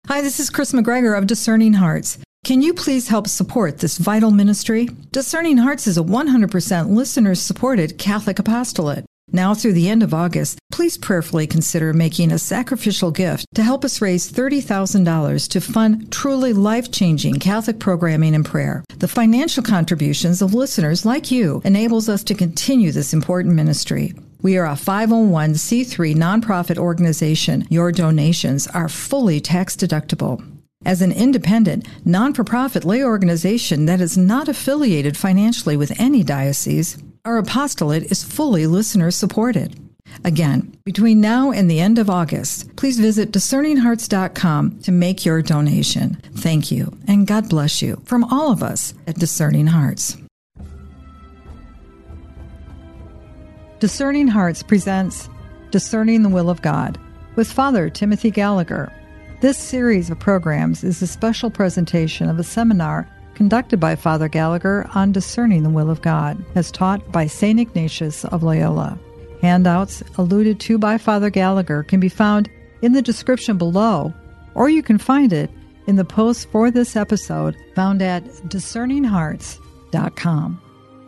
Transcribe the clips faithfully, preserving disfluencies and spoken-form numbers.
Hi, this is Chris McGregor of Discerning Hearts. Can you please help support this vital ministry? Discerning Hearts is a one hundred percent listener-supported Catholic apostolate. Now through the end of August, please prayerfully consider making a sacrificial gift to help us raise thirty thousand dollars to fund truly life-changing Catholic programming and prayer. The financial contributions of listeners like you enables us to continue this important ministry. We are a five oh one c three nonprofit organization. Your donations are fully tax-deductible. As an independent, non-for-profit lay organization that is not affiliated financially with any diocese, our apostolate is fully listener-supported. Again, between now and the end of August, please visit discerning hearts dot com to make your donation. Thank you, and God bless you from all of us at Discerning Hearts. Discerning Hearts presents Discerning the Will of God with Father Timothy Gallagher. This series of programs is a special presentation of a seminar conducted by Father Gallagher on discerning the will of God, as taught by Saint Ignatius of Loyola. Handouts alluded to by Father Gallagher can be found in the description below, or you can find it in the post for this episode found at discerning hearts dot com.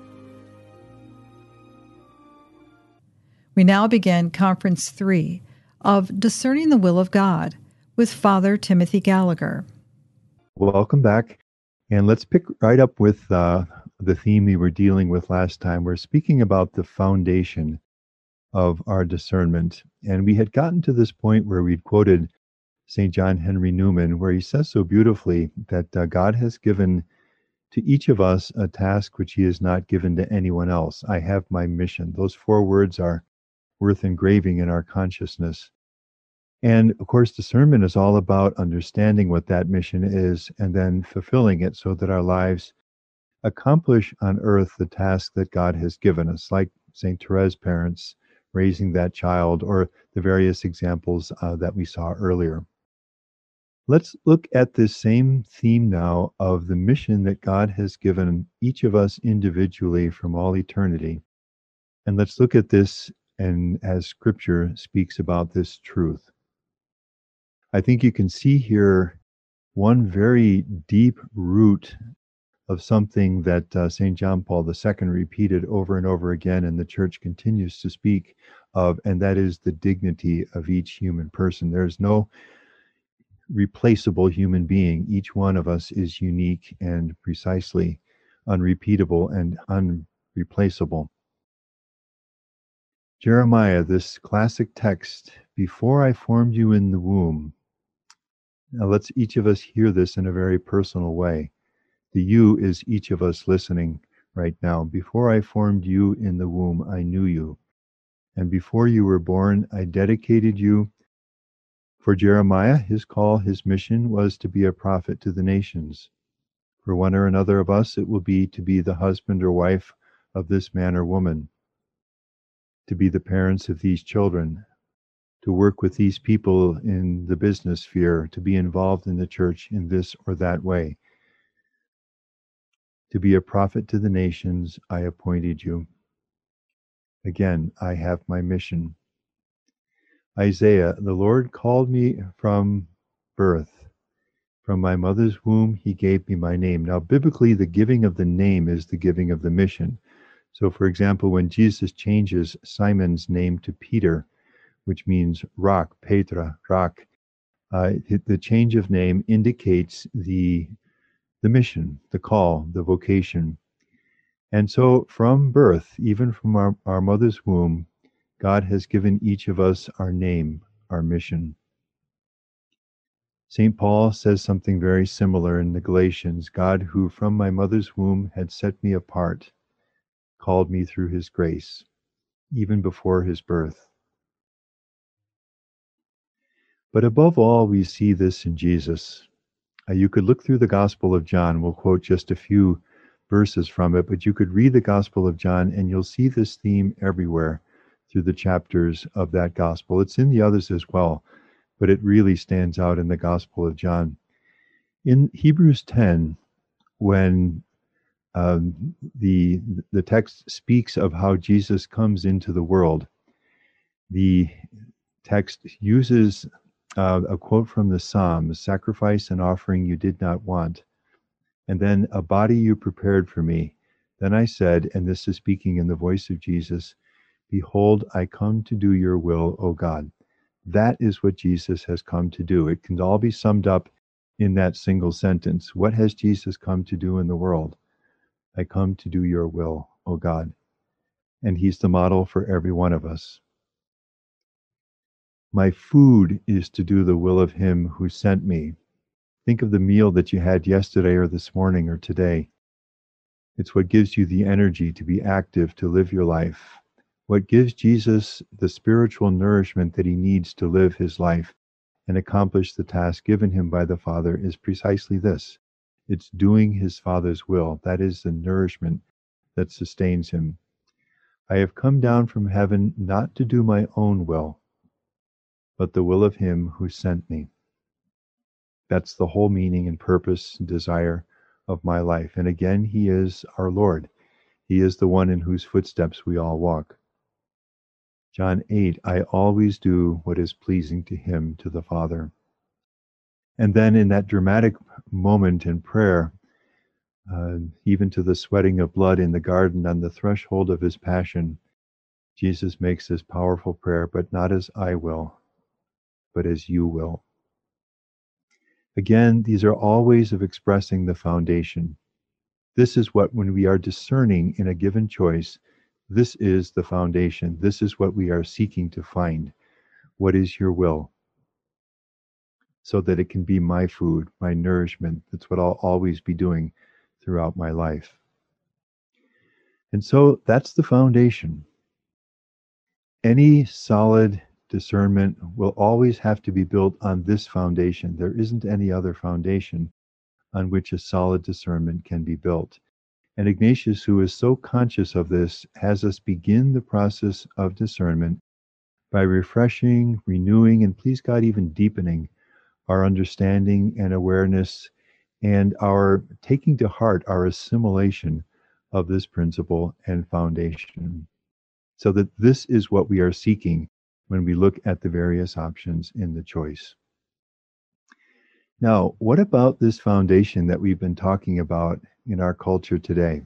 We now begin Conference three of Discerning the Will of God with Father Timothy Gallagher. Welcome back. And let's pick right up with uh, the theme we were dealing with last time. We're speaking about the foundation of our discernment. And we had gotten to this point where we'd quoted Saint John Henry Newman, where he says so beautifully that uh, God has given to each of us a task which he has not given to anyone else. I have my mission. Those four words are worth engraving in our consciousness. And of course, discernment is all about understanding what that mission is and then fulfilling it so that our lives accomplish on earth the task that God has given us, like Saint Therese's parents raising that child, or the various examples uh, that we saw earlier. Let's look at this same theme now of the mission that God has given each of us individually from all eternity. And let's look at this and as Scripture speaks about this truth. I think you can see here one very deep root of something that uh, Saint John Paul the Second repeated over and over again, and the Church continues to speak of, and that is the dignity of each human person. There's no replaceable human being. Each one of us is unique and precisely unrepeatable and unreplaceable. Jeremiah, this classic text, before I formed you in the womb. Now let's each of us hear this in a very personal way. The you is each of us listening right now. Before I formed you in the womb, I knew you. And before you were born, I dedicated you. For Jeremiah, his call, his mission was to be a prophet to the nations. For one or another of us, it will be to be the husband or wife of this man or woman, to be the parents of these children, to work with these people in the business sphere, to be involved in the church in this or that way. To be a prophet to the nations, I appointed you. Again, I have my mission. Isaiah, the Lord called me from birth. From my mother's womb, he gave me my name. Now, biblically, the giving of the name is the giving of the mission. So, for example, when Jesus changes Simon's name to Peter, which means rock, Petra, rock, uh, the change of name indicates the the mission, the call, the vocation. And so from birth, even from our, our mother's womb, God has given each of us our name, our mission. Saint Paul says something very similar in the Galatians. God, who from my mother's womb had set me apart, called me through his grace, even before his birth. But above all, we see this in Jesus. Uh, you could look through the Gospel of John. We'll quote just a few verses from it, but you could read the Gospel of John and you'll see this theme everywhere through the chapters of that Gospel. It's in the others as well, but it really stands out in the Gospel of John. In Hebrews ten, when um, the, the text speaks of how Jesus comes into the world, the text uses uh, a quote from the Psalms, sacrifice and offering you did not want, and then a body you prepared for me. Then I said, and this is speaking in the voice of Jesus, behold, I come to do your will, O God. That is what Jesus has come to do. It can all be summed up in that single sentence. What has Jesus come to do in the world? I come to do your will, O God. And he's the model for every one of us. My food is to do the will of him who sent me. Think of the meal that you had yesterday or this morning or today. It's what gives you the energy to be active, to live your life. What gives Jesus the spiritual nourishment that he needs to live his life and accomplish the task given him by the Father is precisely this. It's doing his Father's will. That is the nourishment that sustains him. I have come down from heaven not to do my own will, but the will of him who sent me. That's the whole meaning and purpose and desire of my life. And again, he is our Lord. He is the one in whose footsteps we all walk. John eight, I always do what is pleasing to him, to the Father. And then in that dramatic moment in prayer, uh, even to the sweating of blood in the garden on the threshold of his passion, Jesus makes this powerful prayer, but not as I will, but as you will. Again, these are all ways of expressing the foundation. This is what, when we are discerning in a given choice, this is the foundation. This is what we are seeking to find. What is your will? So that it can be my food, my nourishment. That's what I'll always be doing throughout my life. And so that's the foundation. Any solid discernment will always have to be built on this foundation. There isn't any other foundation on which a solid discernment can be built. And Ignatius, who is so conscious of this, has us begin the process of discernment by refreshing, renewing, and please God, even deepening our understanding and awareness and our taking to heart our assimilation of this principle and foundation. So that this is what we are seeking when we look at the various options in the choice. Now, what about this foundation that we've been talking about in our culture today?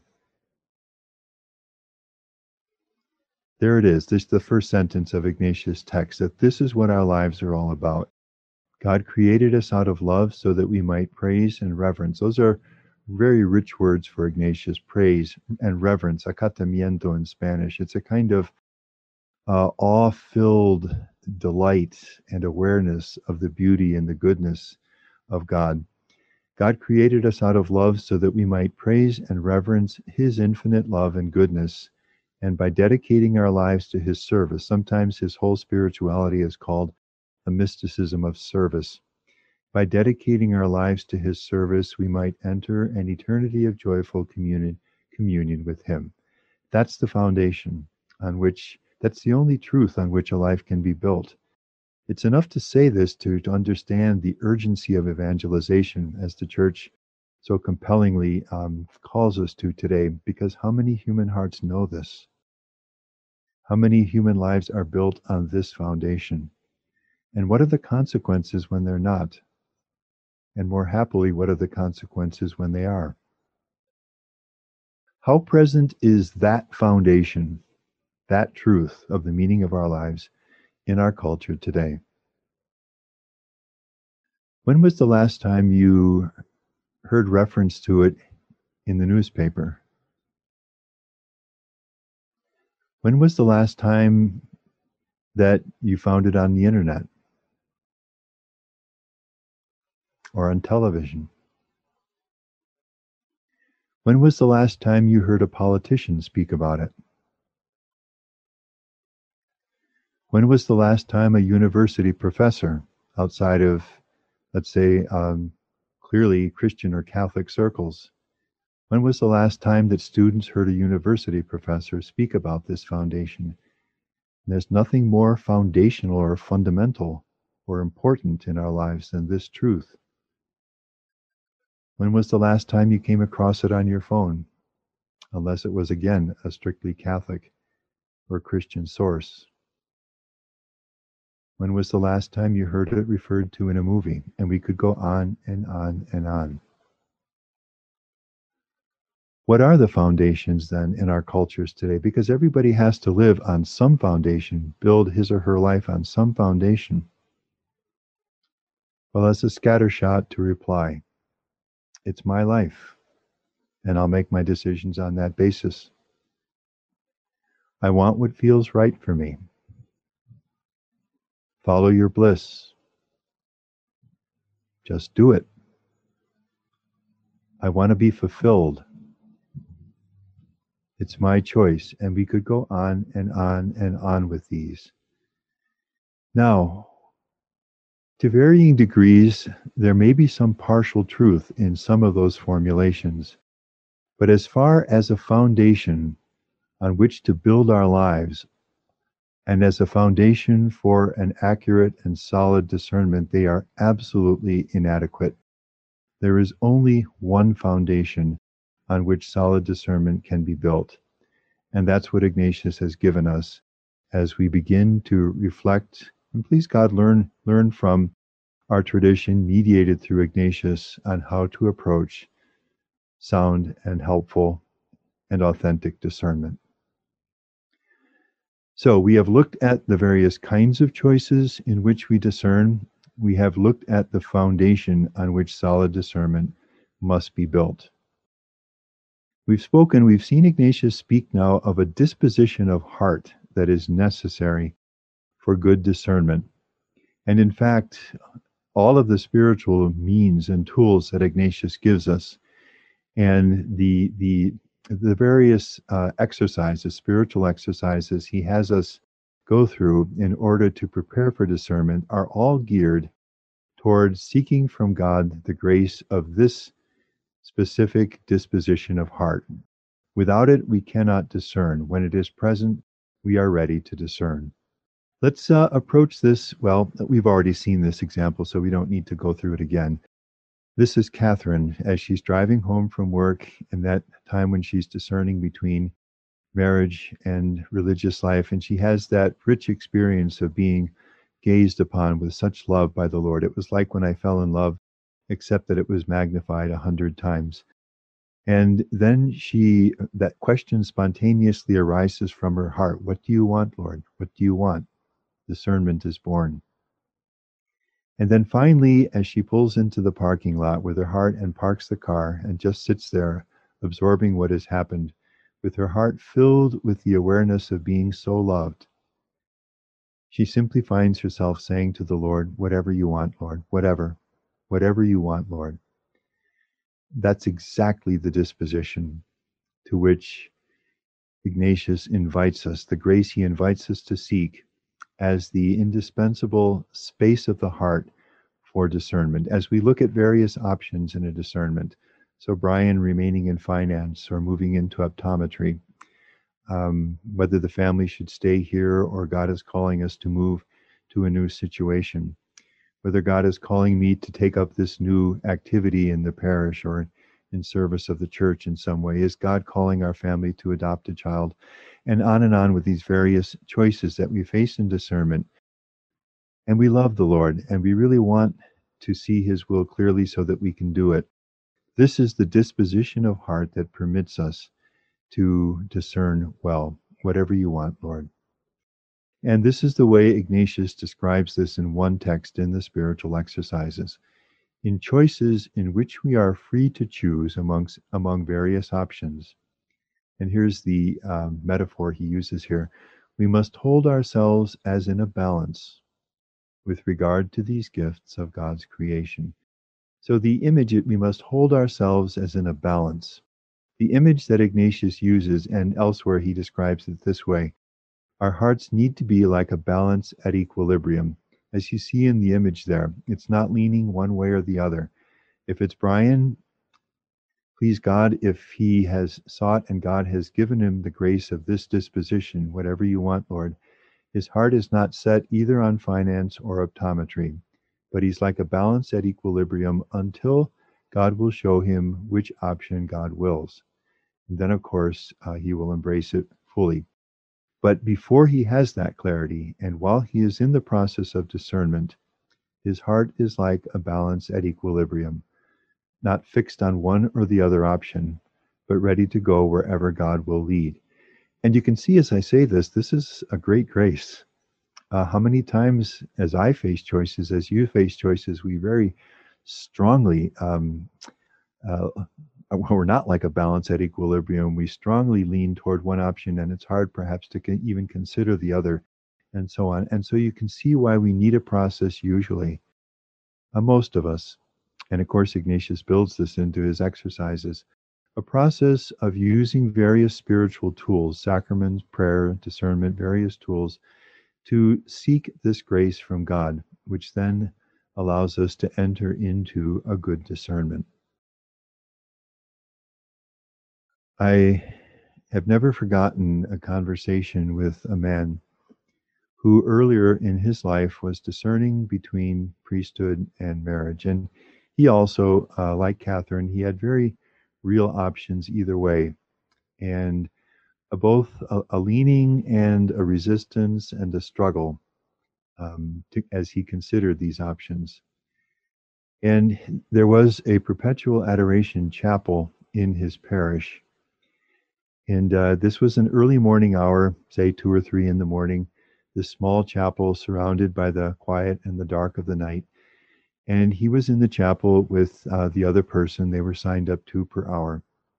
There it is. This is the first sentence of Ignatius' text, that this is what our lives are all about. God created us out of love so that we might praise and reverence. Those are very rich words for Ignatius, praise and reverence, acatamiento in Spanish. It's a kind of uh, awe-filled delight and awareness of the beauty and the goodness of God. God created us out of love so that we might praise and reverence his infinite love and goodness, and by dedicating our lives to his service. Sometimes his whole spirituality is called a mysticism of service. By dedicating our lives to his service, we might enter an eternity of joyful communion, communion with him. That's the foundation on which, that's the only truth on which a life can be built. It's enough to say this to, to understand the urgency of evangelization, as the church so compellingly um, calls us to today, because how many human hearts know this? How many human lives are built on this foundation? And what are the consequences when they're not? And more happily, what are the consequences when they are? How present is that foundation, that truth of the meaning of our lives in our culture today? When was the last time you heard reference to it in the newspaper? When was the last time that you found it on the internet or on television? When was the last time you heard a politician speak about it? When was the last time a university professor outside of, let's say, um, clearly Christian or Catholic circles, when was the last time that students heard a university professor speak about this foundation? And there's nothing more foundational or fundamental or important in our lives than this truth. When was the last time you came across it on your phone? Unless it was, again, a strictly Catholic or Christian source. When was the last time you heard it referred to in a movie? And we could go on and on and on. What are the foundations then in our cultures today? Because everybody has to live on some foundation, build his or her life on some foundation. Well, as a scattershot to reply, it's my life, and I'll make my decisions on that basis. I want what feels right for me. Follow your bliss. Just do it. I want to be fulfilled. It's my choice. And we could go on and on and on with these. Now, to varying degrees, there may be some partial truth in some of those formulations. But as far as a foundation on which to build our lives, and as a foundation for an accurate and solid discernment, they are absolutely inadequate. There is only one foundation on which solid discernment can be built. And that's what Ignatius has given us as we begin to reflect and please God learn learn from our tradition mediated through Ignatius on how to approach sound and helpful and authentic discernment. So we have looked at the various kinds of choices in which we discern. We have looked at the foundation on which solid discernment must be built. We've spoken, we've seen Ignatius speak now of a disposition of heart that is necessary for good discernment. And in fact, all of the spiritual means and tools that Ignatius gives us and the the the various uh, exercises, spiritual exercises he has us go through in order to prepare for discernment are all geared towards seeking from God the grace of this specific disposition of heart. Without it, we cannot discern. When it is present, we are ready to discern. Let's uh, approach this. Well, we've already seen this example, so we don't need to go through it again. This is Catherine as she's driving home from work in that time when she's discerning between marriage and religious life. And she has that rich experience of being gazed upon with such love by the Lord. It was like when I fell in love, except that it was magnified a hundred times. And then she, that question spontaneously arises from her heart. What do you want, Lord? What do you want? Discernment is born. And then finally, as she pulls into the parking lot with her heart and parks the car and just sits there absorbing what has happened, with her heart filled with the awareness of being so loved, she simply finds herself saying to the Lord, whatever you want, Lord, whatever, whatever you want, Lord. That's exactly the disposition to which Ignatius invites us, the grace he invites us to seek as the indispensable space of the heart for discernment. As we look at various options in a discernment, so Brian remaining in finance or moving into optometry, um, whether the family should stay here or God is calling us to move to a new situation, whether God is calling me to take up this new activity in the parish or in service of the church in some way, is God calling our family to adopt a child, and on and on with these various choices that we face in discernment. And we love the Lord, and we really want to see his will clearly so that we can do it. This is the disposition of heart that permits us to discern well, whatever you want, Lord. And this is the way Ignatius describes this in one text in the spiritual exercises. In choices in which we are free to choose amongst among various options. And here's the um, metaphor he uses here. We must hold ourselves as in a balance with regard to these gifts of God's creation. So the image, we must hold ourselves as in a balance. The image that Ignatius uses, and elsewhere he describes it this way, our hearts need to be like a balance at equilibrium. As you see in the image there, it's not leaning one way or the other. If it's Brian, please God, if he has sought and God has given him the grace of this disposition, whatever you want, Lord, his heart is not set either on finance or optometry, but he's like a balance at equilibrium until God will show him which option God wills. And then, of course, uh, he will embrace it fully. But before he has that clarity, and while he is in the process of discernment, his heart is like a balance at equilibrium, not fixed on one or the other option, but ready to go wherever God will lead. And you can see as I say this, this is a great grace. Uh, how many times as I face choices, as you face choices, we very strongly, um, uh, we're not like a balance at equilibrium. We strongly lean toward one option, and it's hard perhaps to con- even consider the other, and so on. And so you can see why we need a process usually, uh, most of us. And of course, Ignatius builds this into his exercises, a process of using various spiritual tools, sacraments, prayer, discernment, various tools, to seek this grace from God, which then allows us to enter into a good discernment. I have never forgotten a conversation with a man who earlier in his life was discerning between priesthood and marriage. And he also, uh, like Catherine, he had very real options either way. And a, both a, a leaning and a resistance and a struggle um, to, as he considered these options. And there was a perpetual adoration chapel in his parish. And uh, this was an early morning hour, say two or three in the morning, this small chapel surrounded by the quiet and the dark of the night. And he was in the chapel with uh, the other person. They were signed up two per hour.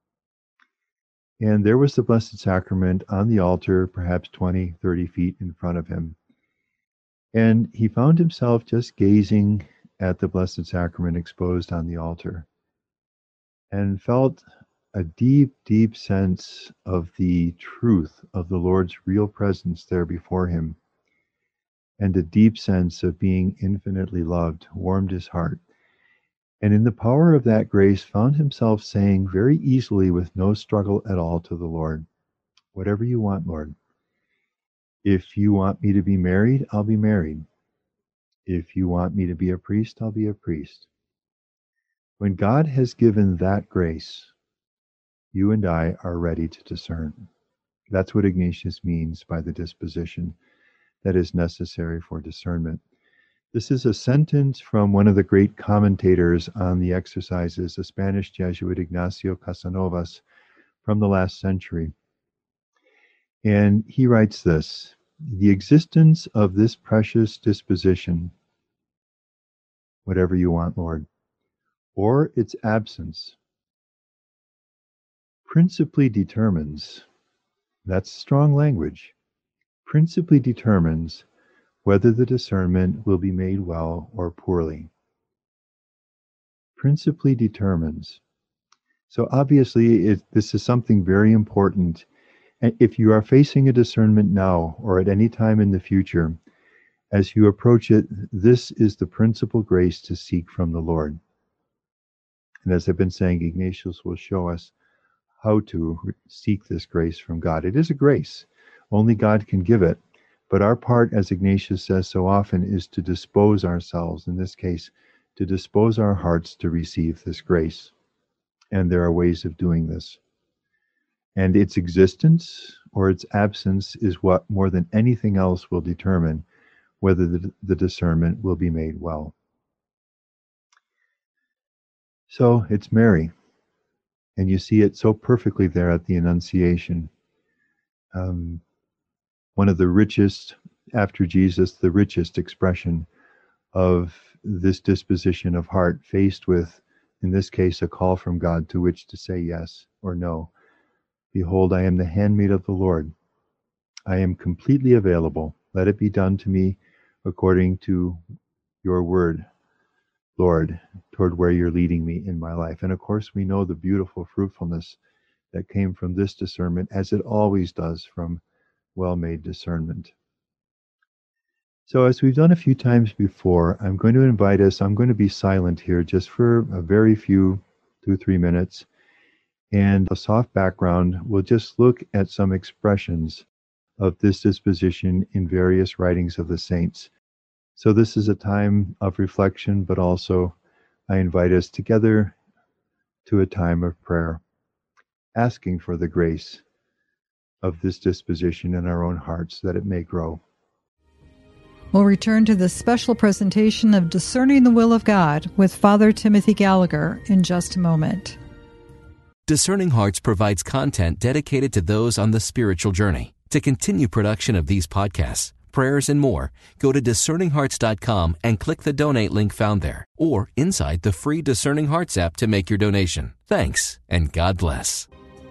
And there was the Blessed Sacrament on the altar, perhaps twenty, thirty feet in front of him. And he found himself just gazing at the Blessed Sacrament exposed on the altar and felt a deep, deep sense of the truth of the Lord's real presence there before him. And a deep sense of being infinitely loved warmed his heart. And in the power of that grace, found himself saying very easily, with no struggle at all, to the Lord, "Whatever you want, Lord. If you want me to be married, I'll be married. If you want me to be a priest, I'll be a priest." When God has given that grace, you and I are ready to discern. That's what Ignatius means by the disposition that is necessary for discernment. This is a sentence from one of the great commentators on the exercises, a Spanish Jesuit, Ignacio Casanovas, from the last century. And he writes this: "The existence of this precious disposition, whatever you want, Lord, or its absence, principally determines," that's strong language, "principally determines whether the discernment will be made well or poorly." Principally determines. So obviously, it, this is something very important. And if you are facing a discernment now or at any time in the future, as you approach it, this is the principal grace to seek from the Lord. And as I've been saying, Ignatius will show us how to seek this grace from God. It is a grace. Only God can give it. But our part, as Ignatius says so often, is to dispose ourselves, in this case, to dispose our hearts to receive this grace. And there are ways of doing this. And its existence or its absence is what, more than anything else, will determine whether the, the discernment will be made well. So it's Mary. And you see it so perfectly there at the Annunciation. Um, one of the richest, after Jesus, the richest expression of this disposition of heart, faced with, in this case, a call from God to which to say yes or no. "Behold, I am the handmaid of the Lord. I am completely available. Let it be done to me according to your word, Lord," toward where you're leading me in my life. And of course, we know the beautiful fruitfulness that came from this discernment, as it always does from well-made discernment. So as we've done a few times before, I'm going to invite us, I'm going to be silent here just for a very few, two, three minutes, and a soft background. We'll just look at some expressions of this disposition in various writings of the saints. So this is a time of reflection, but also I invite us together to a time of prayer, asking for the grace of this disposition in our own hearts that it may grow. We'll return to this special presentation of Discerning the Will of God with Father Timothy Gallagher in just a moment. Discerning Hearts provides content dedicated to those on the spiritual journey. To continue production of these podcasts, prayers, and more, go to discerning hearts dot com and click the donate link found there, or inside the free Discerning Hearts app to make your donation. Thanks, and God bless.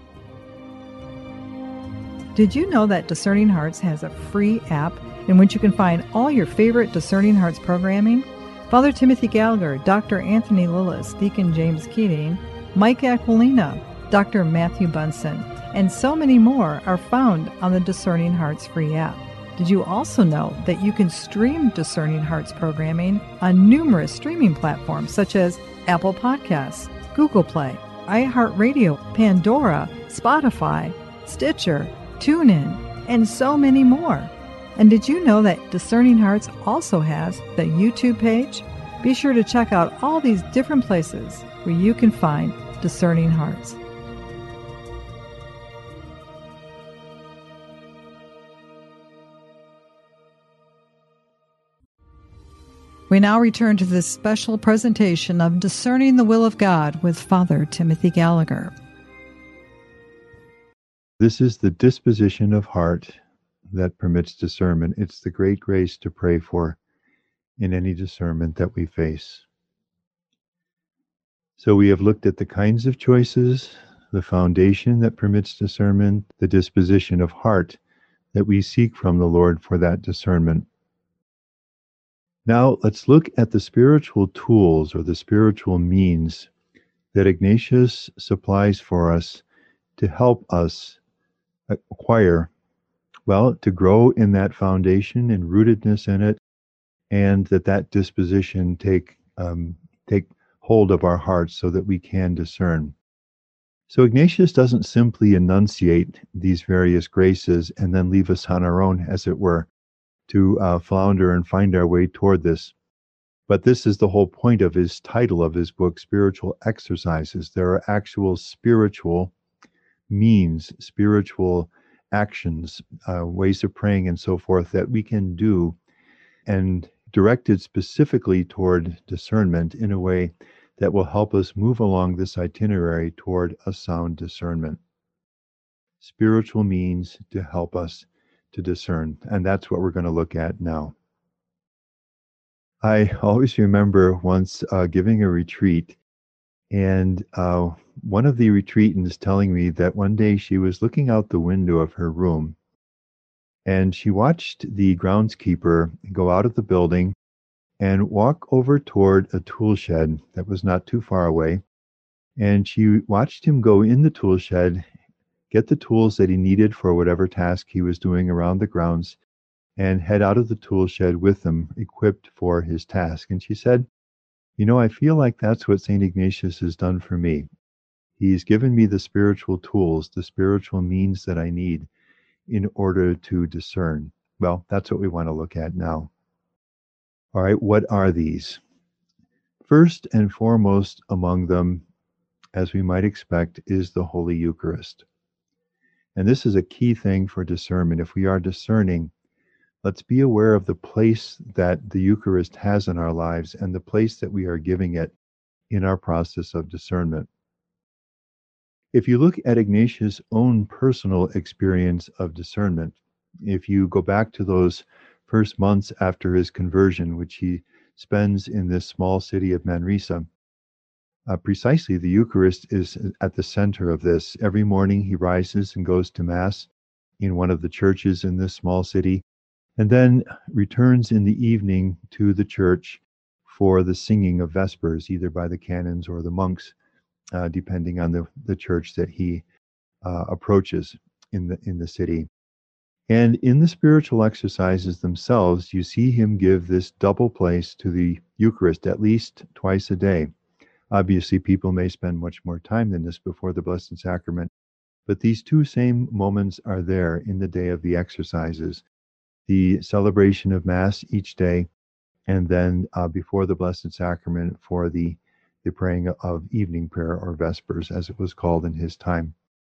Did you know that Discerning Hearts has a free app in which you can find all your favorite Discerning Hearts programming? Father Timothy Gallagher, Doctor Anthony Lillis, Deacon James Keating, Mike Aquilina, Doctor Matthew Bunson, and so many more are found on the Discerning Hearts free app. Did you also know that you can stream Discerning Hearts programming on numerous streaming platforms such as Apple Podcasts, Google Play, iHeartRadio, Pandora, Spotify, Stitcher, TuneIn, and so many more? And did you know that Discerning Hearts also has the YouTube page? Be sure to check out all these different places where you can find Discerning Hearts. We now return to this special presentation of Discerning the Will of God with Father Timothy Gallagher. This is the disposition of heart that permits discernment. It's the great grace to pray for in any discernment that we face. So we have looked at the kinds of choices, the foundation that permits discernment, the disposition of heart that we seek from the Lord for that discernment. Now let's look at the spiritual tools or the spiritual means that Ignatius supplies for us to help us acquire, well, to grow in that foundation and rootedness in it, and that that disposition take um, take hold of our hearts so that we can discern. So Ignatius doesn't simply enunciate these various graces and then leave us on our own, as it were, to uh, flounder and find our way toward this. But this is the whole point of his title of his book, Spiritual Exercises. There are actual spiritual means, spiritual actions, uh, ways of praying and so forth that we can do, and directed specifically toward discernment in a way that will help us move along this itinerary toward a sound discernment. Spiritual means to help us to discern, and that's what we're going to look at now. I always remember once uh, giving a retreat, and uh, one of the retreatants telling me that one day she was looking out the window of her room, and she watched the groundskeeper go out of the building and walk over toward a tool shed that was not too far away. And she watched him go in the tool shed, get the tools that he needed for whatever task he was doing around the grounds, and head out of the tool shed with them, equipped for his task. And she said, you know, I feel like that's what Saint Ignatius has done for me. He's given me the spiritual tools, the spiritual means that I need in order to discern. Well, that's what we want to look at now. All right, what are these? First and foremost among them, as we might expect, is the Holy Eucharist. And this is a key thing for discernment. If we are discerning, let's be aware of the place that the Eucharist has in our lives and the place that we are giving it in our process of discernment. If you look at Ignatius' own personal experience of discernment, if you go back to those first months after his conversion, which he spends in this small city of Manresa, uh, precisely the Eucharist is at the center of this. Every morning he rises and goes to Mass in one of the churches in this small city, and then returns in the evening to the church for the singing of Vespers, either by the canons or the monks, uh, depending on the, the church that he uh, approaches in the in the city. And in the spiritual exercises themselves, you see him give this double place to the Eucharist at least twice a day. Obviously, people may spend much more time than this before the Blessed Sacrament, but these two same moments are there in the day of the exercises. The celebration of Mass each day, and then uh, before the Blessed Sacrament for the, the praying of evening prayer or Vespers, as it was called in his time.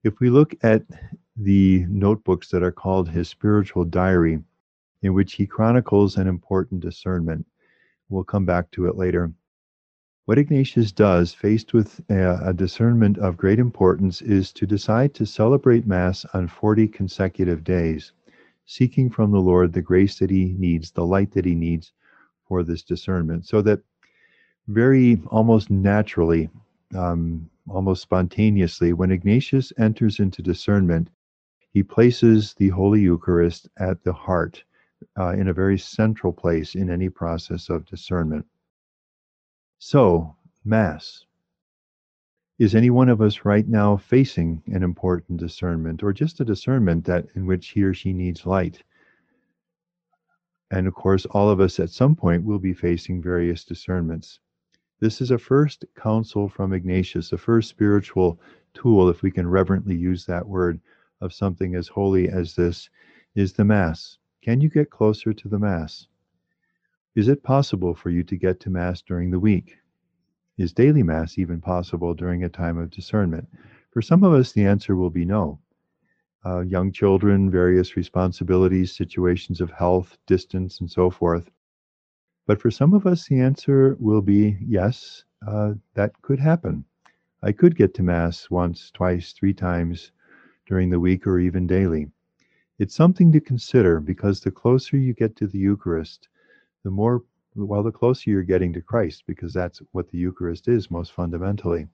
If we look at the notebooks that are called his spiritual diary, in which he chronicles an important discernment, we'll come back to it later. What Ignatius does, faced with a, a discernment of great importance, is to decide to celebrate Mass on forty consecutive days, seeking from the Lord the grace that he needs, the light that he needs for this discernment, so that very almost naturally, um, almost spontaneously, when Ignatius enters into discernment, he places the Holy Eucharist at the heart, uh, in a very central place in any process of discernment. So, Mass. Is any one of us right now facing an important discernment, or just a discernment that in which he or she needs light? And of course, all of us at some point will be facing various discernments. This is a first counsel from Ignatius, a first spiritual tool, if we can reverently use that word, of something as holy as this, is the Mass. Can you get closer to the Mass? Is it possible for you to get to Mass during the week? Is daily Mass even possible during a time of discernment? For some of us, the answer will be no. Uh, young children, various responsibilities, situations of health, distance, and so forth. But for some of us, the answer will be yes, uh, that could happen. I could get to Mass once, twice, three times during the week, or even daily. It's something to consider, because the closer you get to the Eucharist, the more, well, the closer you're getting to Christ, because that's what the Eucharist is most fundamentally.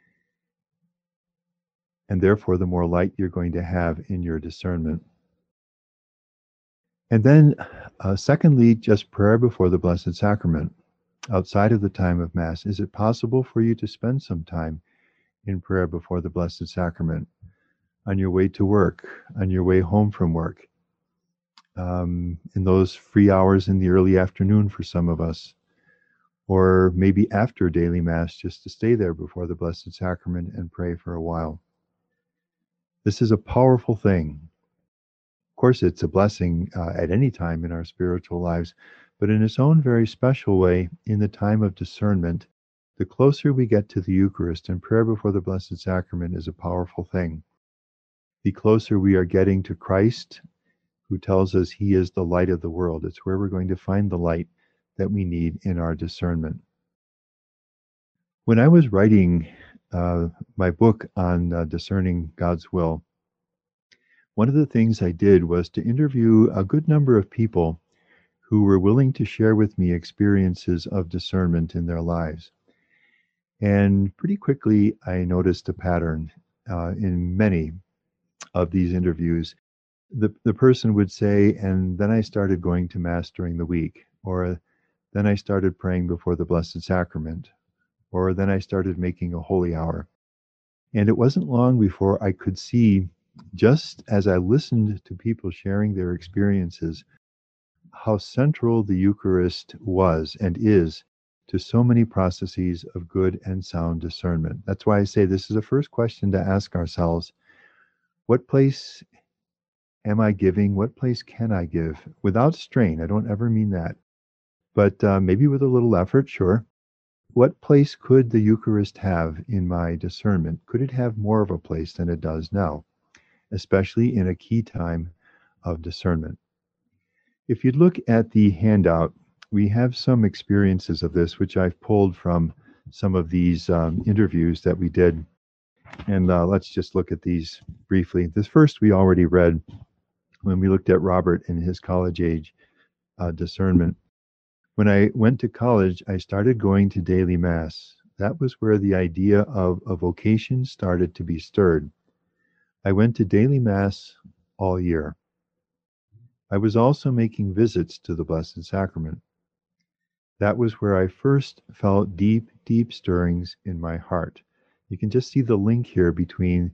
And therefore, the more light you're going to have in your discernment. And then, uh, secondly, just prayer before the Blessed Sacrament. Outside of the time of Mass, is it possible for you to spend some time in prayer before the Blessed Sacrament? On your way to work, on your way home from work, um, in those free hours in the early afternoon for some of us, or maybe after daily Mass, just to stay there before the Blessed Sacrament and pray for a while. This is a powerful thing. Of course, it's a blessing uh, at any time in our spiritual lives, but in its own very special way, in the time of discernment, the closer we get to the Eucharist, and prayer before the Blessed Sacrament is a powerful thing. The closer we are getting to Christ, who tells us he is the light of the world. It's where we're going to find the light that we need in our discernment. When I was writing uh, my book on uh, discerning God's will, one of the things I did was to interview a good number of people who were willing to share with me experiences of discernment in their lives. And pretty quickly, I noticed a pattern uh, in many of these interviews. The, the person would say, and then I started going to Mass during the week, or then I started praying before the Blessed Sacrament, or then I started making a holy hour. And it wasn't long before I could see, just as I listened to people sharing their experiences, how central the Eucharist was and is to so many processes of good and sound discernment. That's why I say this is the first question to ask ourselves. What place am I giving? What place can I give? Without strain, I don't ever mean that. But uh, maybe with a little effort, sure. What place could the Eucharist have in my discernment? Could it have more of a place than it does now, especially in a key time of discernment? If you look at the handout, we have some experiences of this, which I've pulled from some of these um, interviews that we did. And uh, let's just look at these briefly. This first we already read when we looked at Robert in his college age uh, discernment. When I went to college, I started going to daily Mass. That was where the idea of a vocation started to be stirred. I went to daily Mass all year. I was also making visits to the Blessed Sacrament. That was where I first felt deep, deep stirrings in my heart. You can just see the link here between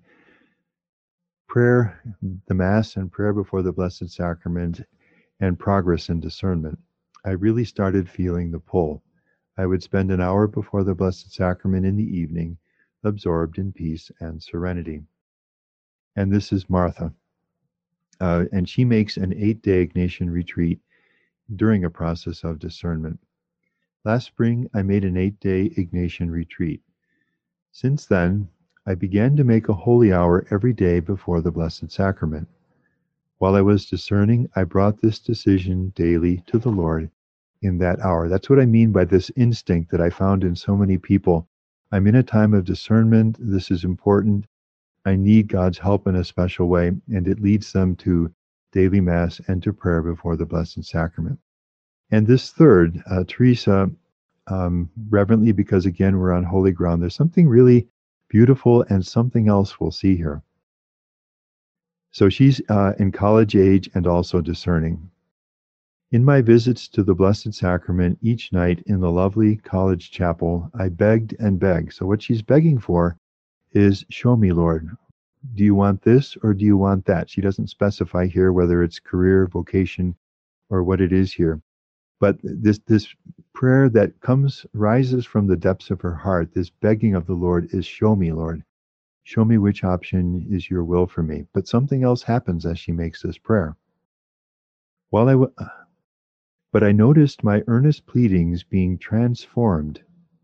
prayer, the Mass, and prayer before the Blessed Sacrament, and progress in discernment. I really started feeling the pull. I would spend an hour before the Blessed Sacrament in the evening, absorbed in peace and serenity. And this is Martha. Uh, and she makes an eight-day Ignatian retreat during a process of discernment. Last spring, I made an eight-day Ignatian retreat. Since then, I began to make a holy hour every day before the Blessed Sacrament. While I was discerning, I brought this decision daily to the Lord in that hour. That's what I mean by this instinct that I found in so many people. I'm in a time of discernment. This is important. I need God's help in a special way, and it leads them to daily Mass and to prayer before the Blessed Sacrament. And this third, uh, Teresa, um, reverently, because again, we're on holy ground, there's something really beautiful and something else we'll see here. So she's uh, in college age and also discerning. In my visits to the Blessed Sacrament each night in the lovely college chapel, I begged and begged. So what she's begging for is, show me, Lord. Do you want this or do you want that? She doesn't specify here whether it's career, vocation, or what it is here. But this this prayer that comes, rises from the depths of her heart, this begging of the Lord is, show me, Lord. Show me which option is your will for me. But something else happens as she makes this prayer. While I w- but I noticed my earnest pleadings being transformed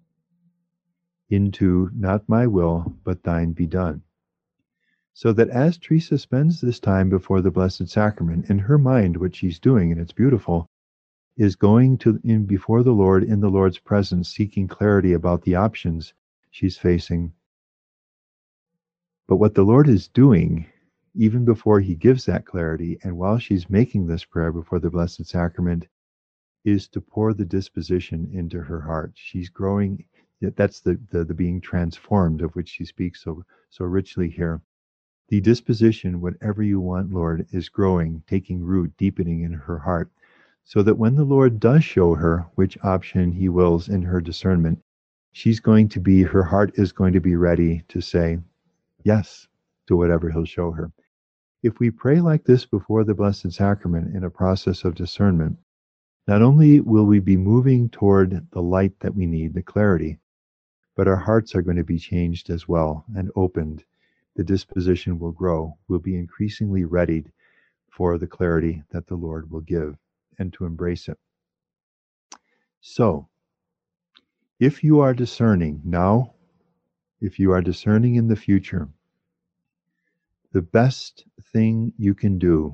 into, not my will, but thine be done. So that as Teresa spends this time before the Blessed Sacrament, in her mind, what she's doing, and it's beautiful, is going to in before the Lord, in the Lord's presence, seeking clarity about the options she's facing. But what the Lord is doing, even before he gives that clarity, and while she's making this prayer before the Blessed Sacrament, is to pour the disposition into her heart. She's growing. That's the, the, the being transformed of which she speaks so, so richly here. The disposition, whatever you want, Lord, is growing, taking root, deepening in her heart, so that when the Lord does show her which option he wills in her discernment, she's going to be, her heart is going to be ready to say yes to whatever he'll show her. If we pray like this before the Blessed Sacrament in a process of discernment, not only will we be moving toward the light that we need, the clarity, but our hearts are going to be changed as well and opened. The disposition will grow. We'll be increasingly readied for the clarity that the Lord will give and to embrace it. So, if you are discerning now, if you are discerning in the future, the best thing you can do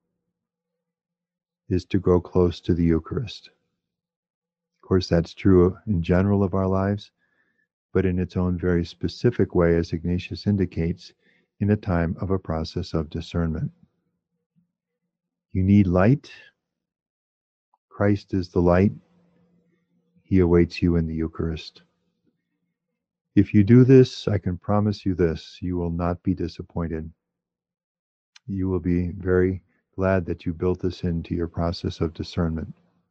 is to grow close to the Eucharist. Of course, that's true in general of our lives, but in its own very specific way, as Ignatius indicates, in a time of a process of discernment. You need light. Christ is the light. He awaits you in the Eucharist. If you do this, I can promise you this, you will not be disappointed. You will be very glad that you built this into your process of discernment.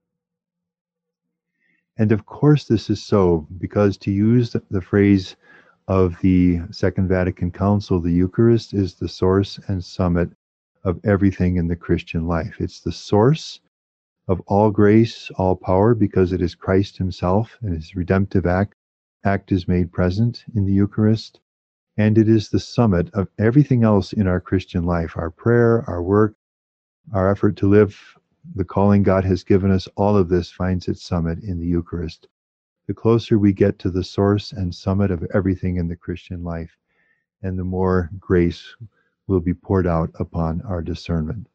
And of course this is so, because to use the, the phrase of the Second Vatican Council, the Eucharist is the source and summit of everything in the Christian life. It's the source of all grace, all power, because it is Christ himself and his redemptive act, act is made present in the Eucharist. And it is the summit of everything else in our Christian life, our prayer, our work, our effort to live the calling God has given us. All of this finds its summit in the Eucharist. The closer we get to the source and summit of everything in the Christian life, and the more grace will be poured out upon our discernment.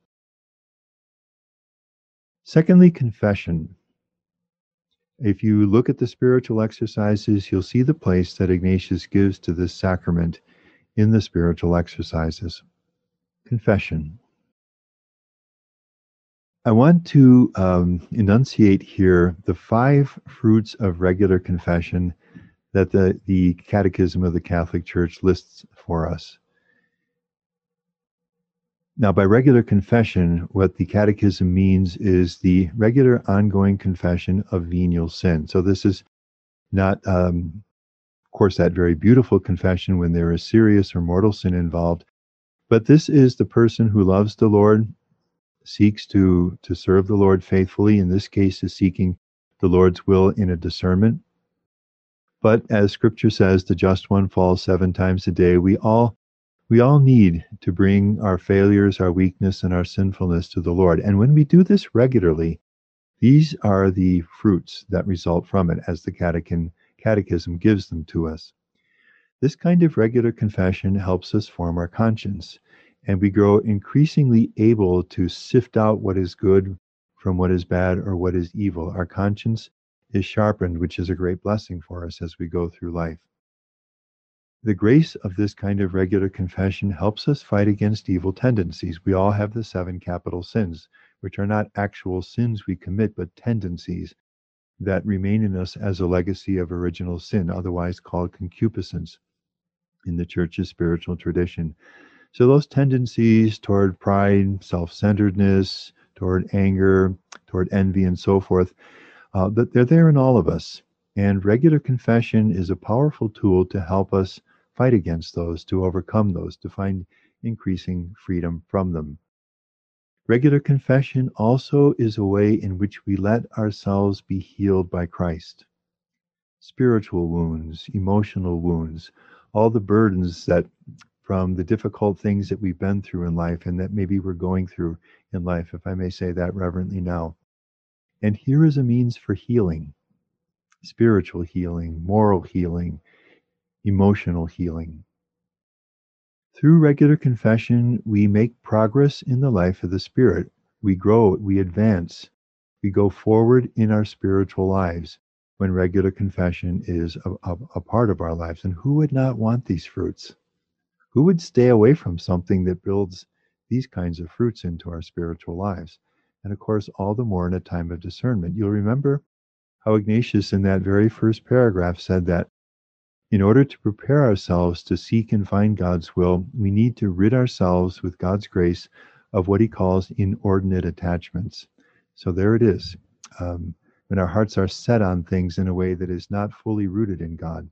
Secondly, confession. If you look at the spiritual exercises, you'll see the place that Ignatius gives to this sacrament in the spiritual exercises. Confession. I want to um, enunciate here the five fruits of regular confession that the, the Catechism of the Catholic Church lists for us. Now, by regular confession, what the Catechism means is the regular ongoing confession of venial sin. So this is not, um, of course, that very beautiful confession when there is serious or mortal sin involved, but this is the person who loves the Lord, seeks to, to serve the Lord faithfully, in this case is seeking the Lord's will in a discernment. But as Scripture says, the just one falls seven times a day. We all We all need to bring our failures, our weakness, and our sinfulness to the Lord. And when we do this regularly, these are the fruits that result from it, as the catechism, catechism gives them to us. This kind of regular confession helps us form our conscience, and we grow increasingly able to sift out what is good from what is bad or what is evil. Our conscience is sharpened, which is a great blessing for us as we go through life. The grace of this kind of regular confession helps us fight against evil tendencies. We all have the seven capital sins, which are not actual sins we commit, but tendencies that remain in us as a legacy of original sin, otherwise called concupiscence in the church's spiritual tradition. So those tendencies toward pride, self-centeredness, toward anger, toward envy, and so forth, uh, that they're there in all of us. And regular confession is a powerful tool to help us fight against those, to overcome those, to find increasing freedom from them. Regular confession also is a way in which we let ourselves be healed by Christ. Spiritual wounds, emotional wounds, all the burdens that from the difficult things that we've been through in life and that maybe we're going through in life, if I may say that reverently now. And here is a means for healing, spiritual healing, moral healing, emotional healing. Through regular confession, we make progress in the life of the Spirit. We grow, we advance, we go forward in our spiritual lives when regular confession is a, a, a part of our lives. And who would not want these fruits? Who would stay away from something that builds these kinds of fruits into our spiritual lives? And of course, all the more in a time of discernment. You'll remember how Ignatius in that very first paragraph said that in order to prepare ourselves to seek and find God's will, we need to rid ourselves with God's grace of what he calls inordinate attachments. So there it is. Um, when our hearts are set on things in a way that is not fully rooted in God.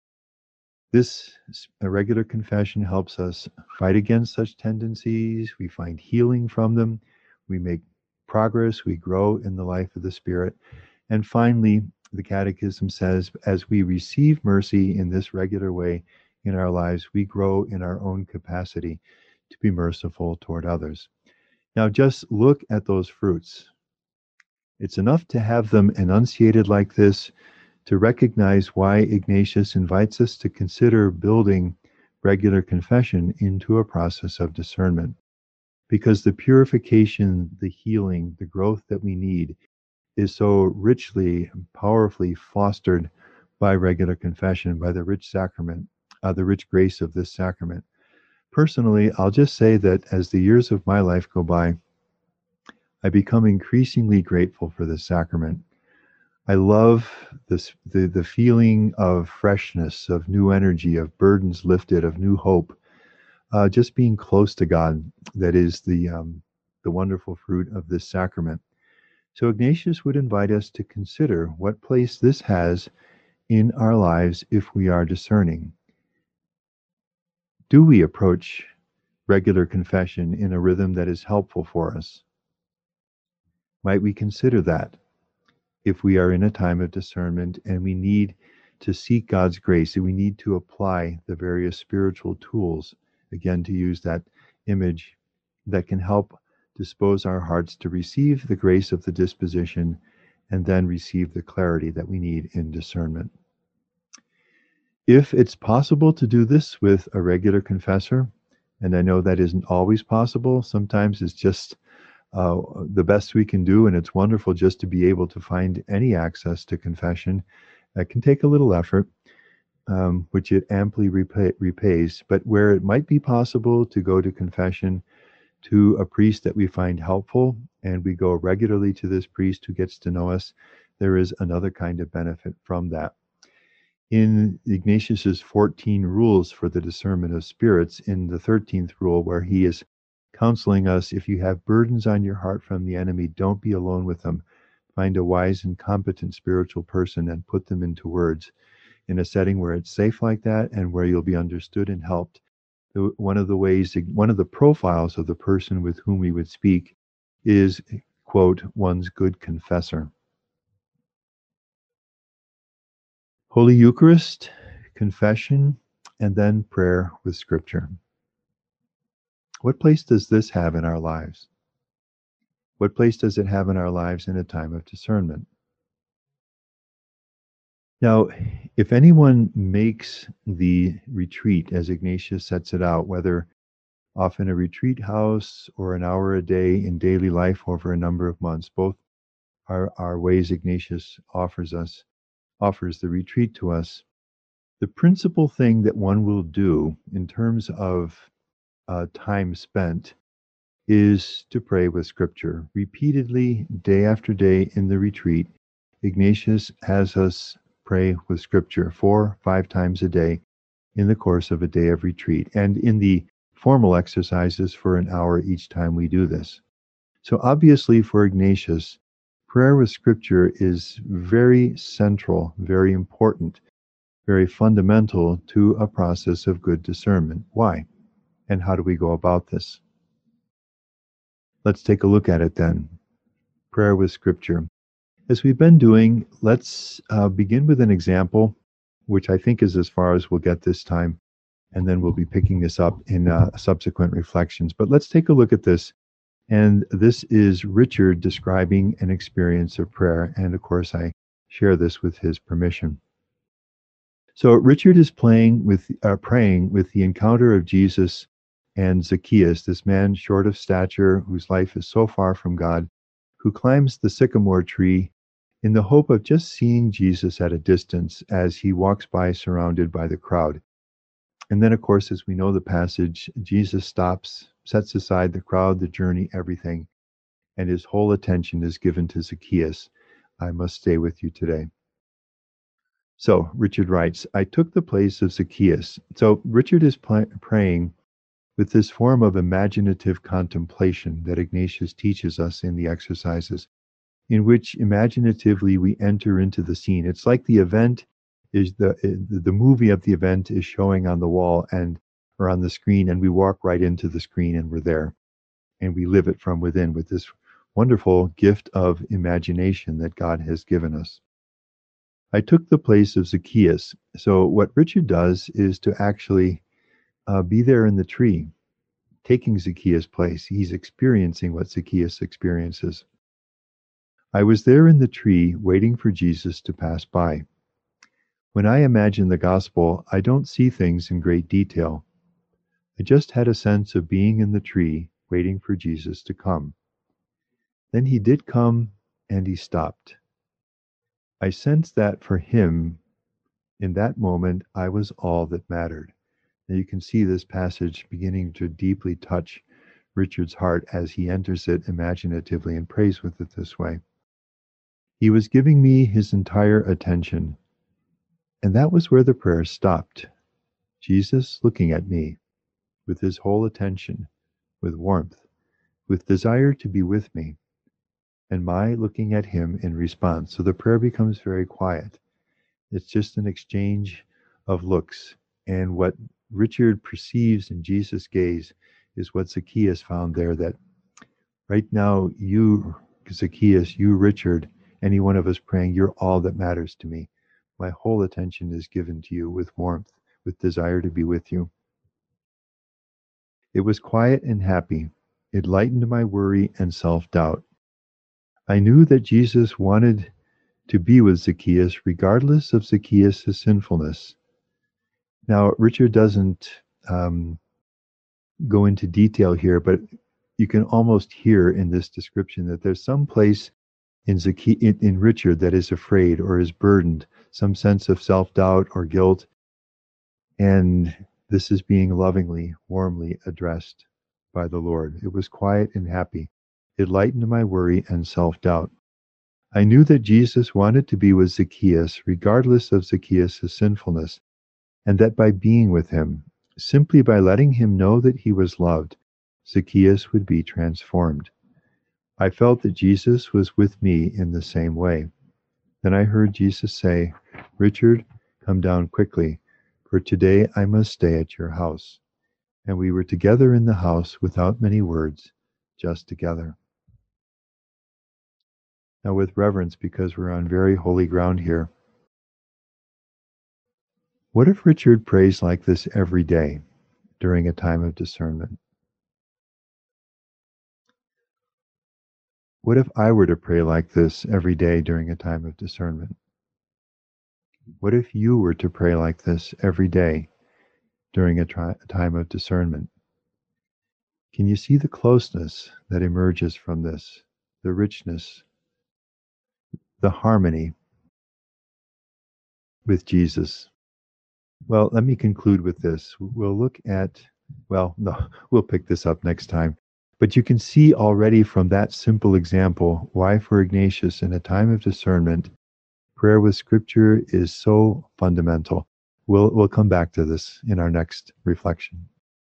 This regular confession helps us fight against such tendencies. We find healing from them. We make progress. We grow in the life of the Spirit. And finally, the Catechism says, as we receive mercy in this regular way in our lives, we grow in our own capacity to be merciful toward others. Now, just look at those fruits. It's enough to have them enunciated like this to recognize why Ignatius invites us to consider building regular confession into a process of discernment. Because the purification, the healing, the growth that we need is so richly and powerfully fostered by regular confession, by the rich sacrament, uh, the rich grace of this sacrament. Personally, I'll just say that as the years of my life go by, I become increasingly grateful for this sacrament. I love this, the, the feeling of freshness, of new energy, of burdens lifted, of new hope, uh, just being close to God. That is the, um, the wonderful fruit of this sacrament. So Ignatius would invite us to consider what place this has in our lives if we are discerning. Do we approach regular confession in a rhythm that is helpful for us? Might we consider that if we are in a time of discernment and we need to seek God's grace, and we need to apply the various spiritual tools, again, to use that image, that can help dispose our hearts to receive the grace of the disposition and then receive the clarity that we need in discernment. If it's possible to do this with a regular confessor, and I know that isn't always possible, sometimes it's just uh, the best we can do, and it's wonderful just to be able to find any access to confession. That can take a little effort, um, which it amply repay, repays, but where it might be possible to go to confession to a priest that we find helpful, and we go regularly to this priest who gets to know us, there is another kind of benefit from that. In Ignatius's fourteen rules for the discernment of spirits, in the thirteenth rule, where he is counseling us, if you have burdens on your heart from the enemy, don't be alone with them. Find a wise and competent spiritual person and put them into words in a setting where it's safe like that and where you'll be understood and helped. One of the ways, one of the profiles of the person with whom we would speak is, quote, one's good confessor. Holy Eucharist, confession, and then prayer with Scripture. What place does this have in our lives? What place does it have in our lives in a time of discernment? Now, if anyone makes the retreat as Ignatius sets it out, whether off in a retreat house or an hour a day in daily life over a number of months, both are, are ways Ignatius offers us, offers the retreat to us. The principal thing that one will do in terms of uh, time spent is to pray with Scripture. Repeatedly, day after day in the retreat, Ignatius has us pray with Scripture four, five times a day in the course of a day of retreat, and in the formal exercises for an hour each time we do this. So obviously for Ignatius, prayer with Scripture is very central, very important, very fundamental to a process of good discernment. Why? And how do we go about this? Let's take a look at it then. Prayer with Scripture. As we've been doing, let's uh, begin with an example, which I think is as far as we'll get this time, and then we'll be picking this up in uh, subsequent reflections. But let's take a look at this. And this is Richard describing an experience of prayer. And of course, I share this with his permission. So Richard is playing with, uh, praying with the encounter of Jesus and Zacchaeus, this man short of stature, whose life is so far from God, who climbs the sycamore tree in the hope of just seeing Jesus at a distance as he walks by surrounded by the crowd. And then, of course, as we know the passage, Jesus stops, sets aside the crowd, the journey, everything, and his whole attention is given to Zacchaeus. I must stay with you today. So Richard writes, I took the place of Zacchaeus. So Richard is pl- praying with this form of imaginative contemplation that Ignatius teaches us in the exercises, in which imaginatively we enter into the scene. It's like the event is the the movie of the event is showing on the wall and or on the screen, and we walk right into the screen and we're there, and we live it from within with this wonderful gift of imagination that God has given us. I took the place of Zacchaeus. So what Richard does is to actually uh, be there in the tree, taking Zacchaeus' place. He's experiencing what Zacchaeus experiences. I was there in the tree waiting for Jesus to pass by. When I imagine the gospel, I don't see things in great detail. I just had a sense of being in the tree waiting for Jesus to come. Then he did come and he stopped. I sensed that for him, in that moment, I was all that mattered. Now you can see this passage beginning to deeply touch Richard's heart as he enters it imaginatively and prays with it this way. He was giving me his entire attention, and that was where the prayer stopped. Jesus looking at me with his whole attention, with warmth, with desire to be with me, and my looking at him in response. So the prayer becomes very quiet. It's just an exchange of looks, and what Richard perceives in Jesus' gaze is what Zacchaeus found there, that right now you, Zacchaeus, you, Richard, any one of us praying, you're all that matters to me. My whole attention is given to you with warmth, with desire to be with you. It was quiet and happy. It lightened my worry and self-doubt. I knew that Jesus wanted to be with Zacchaeus regardless of Zacchaeus' sinfulness. Now, Richard doesn't um, go into detail here, but you can almost hear in this description that there's some place in, Zacchaeus, in, in Richard that is afraid or is burdened, some sense of self-doubt or guilt, and this is being lovingly, warmly addressed by the Lord. It was quiet and happy. It lightened my worry and self-doubt. I knew that Jesus wanted to be with Zacchaeus regardless of Zacchaeus' sinfulness, and that by being with him, simply by letting him know that he was loved, Zacchaeus would be transformed. I felt that Jesus was with me in the same way. Then I heard Jesus say, Richard, come down quickly, for today I must stay at your house. And we were together in the house without many words, just together. Now with reverence, because we're on very holy ground here, what if Richard prays like this every day during a time of discernment? What if I were to pray like this every day during a time of discernment? What if you were to pray like this every day during a, tri- a time of discernment? Can you see the closeness that emerges from this, the richness, the harmony with Jesus? Well, let me conclude with this. We'll look at, well, no, we'll pick this up next time. But you can see already from that simple example why for Ignatius, in a time of discernment, prayer with Scripture is so fundamental. We'll, we'll come back to this in our next reflection.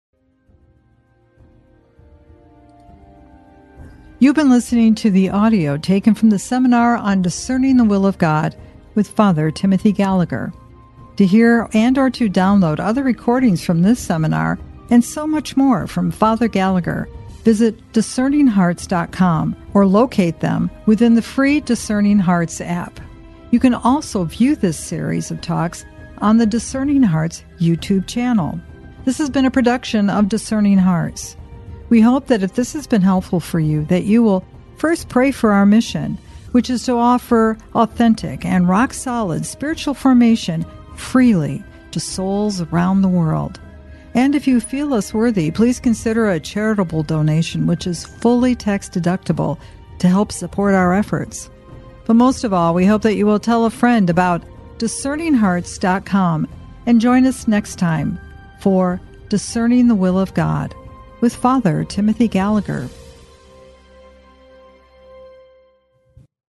You've been listening to the audio taken from the seminar on Discerning the Will of God with Father Timothy Gallagher. To hear and or to download other recordings from this seminar and so much more from Father Gallagher, visit discerning hearts dot com or locate them within the free Discerning Hearts app. You can also view this series of talks on the Discerning Hearts YouTube channel. This has been a production of Discerning Hearts. We hope that if this has been helpful for you, that you will first pray for our mission, which is to offer authentic and rock-solid spiritual formation freely to souls around the world. And if you feel us worthy, please consider a charitable donation, which is fully tax-deductible, to help support our efforts. But most of all, we hope that you will tell a friend about discerning hearts dot com and join us next time for Discerning the Will of God with Father Timothy Gallagher.